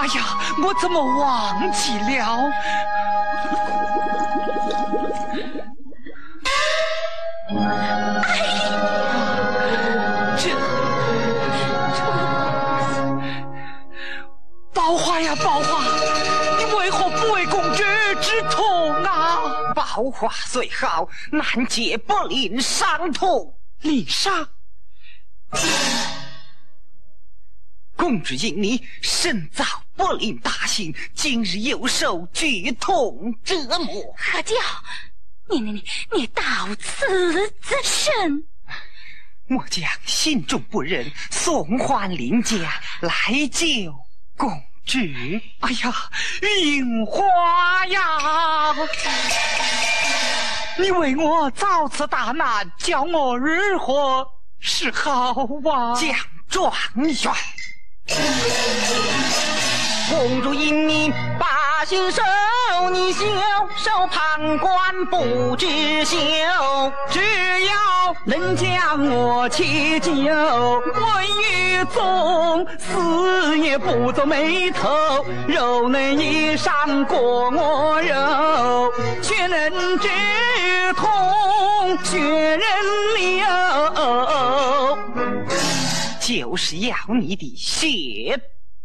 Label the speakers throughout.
Speaker 1: 哎呀，我怎么忘记了？宝华呀，宝华，你为何不为公主之痛啊？
Speaker 2: 宝华虽好，难解不吝伤痛。
Speaker 1: 领伤？
Speaker 2: 公主因你深造不吝大幸，今日又受剧痛折磨。
Speaker 3: 何教，你到此自甚。
Speaker 2: 末将心中不忍，送还林家来救公主。
Speaker 1: 哎呀，云花呀，你为我遭此大难，叫我如何是好啊？
Speaker 2: 蒋状元，公主因你把心受，你袖手旁观不知羞。
Speaker 1: 只要能将我解救，问与纵，死也不皱眉头。肉能衣裳过我肉，血能止痛，血能流。
Speaker 2: 就是要你的血。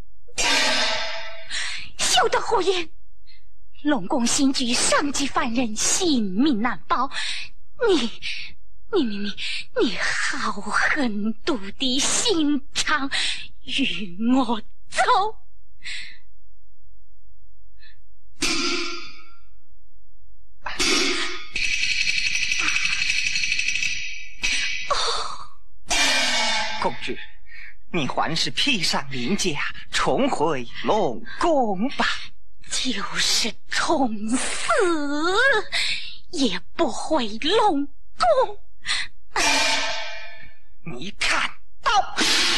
Speaker 3: 休得胡言！龙宫新居上级犯人，性命难保。你好狠毒的心肠，与我走。
Speaker 2: 公主，你还是披上鳞甲，重回龙宫吧。
Speaker 3: 就是冲死也不回龙宫。
Speaker 2: 你看到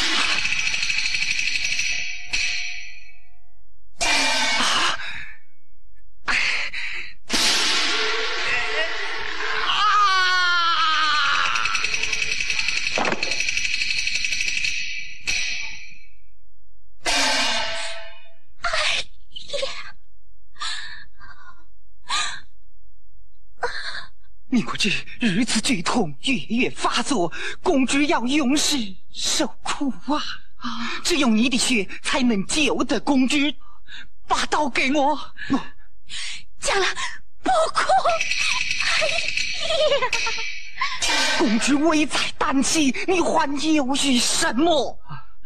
Speaker 2: 你可知如此剧痛月月发作，公主要永世受苦啊！只有你的血才能救得公主。
Speaker 1: 把刀给我。
Speaker 3: 讲了，不哭。
Speaker 2: 公主危在旦夕，你还犹豫什么？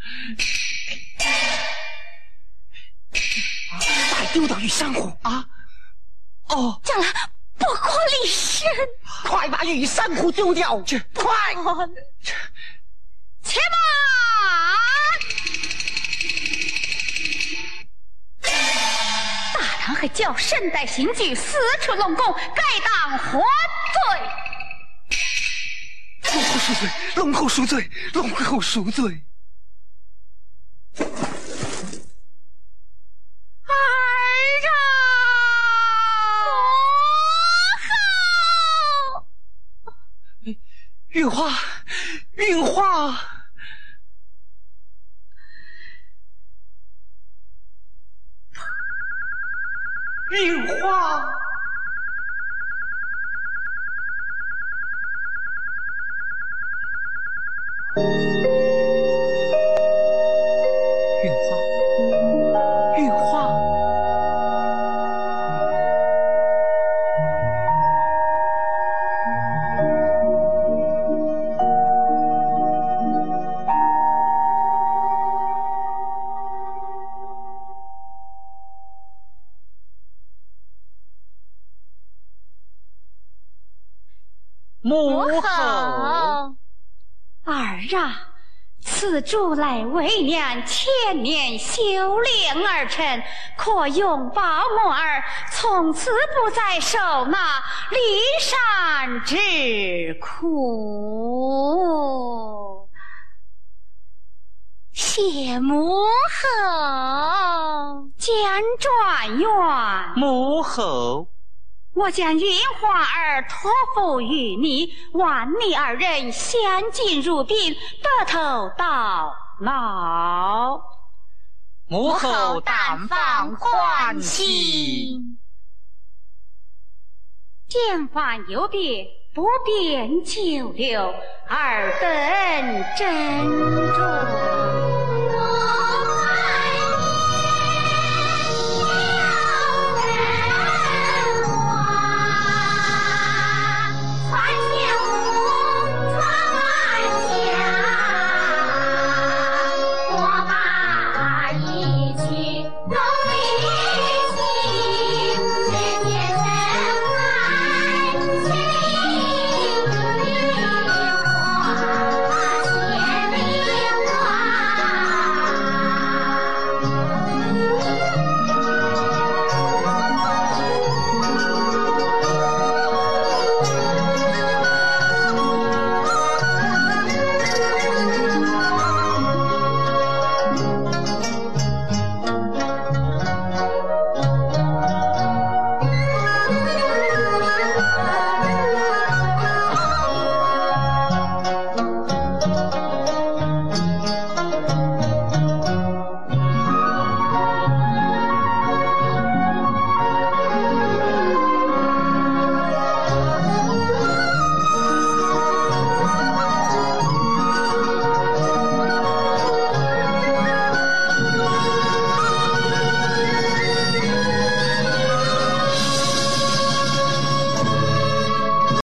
Speaker 2: 再丢到玉珊瑚啊！
Speaker 1: 哦，
Speaker 3: 讲了，不可离身。
Speaker 2: 快把玉珊瑚丢掉！快！
Speaker 3: 且慢！大唐和教身带刑具，私出龙宫，该当活罪。
Speaker 2: 龙后赎罪，龙后赎罪，龙后赎罪。
Speaker 1: 云花，云花，云花，云花，云花。母后，
Speaker 3: 儿啊，此珠来为娘千年修炼而成，可永保我儿从此不再受那骊山之苦。谢母后，蒋状元，
Speaker 2: 母后。
Speaker 3: 我将云花儿托付于你，万你二人相敬如宾，白头到老。
Speaker 2: 母后但放欢喜。
Speaker 3: 见欢有别，不便久留，尔等珍重。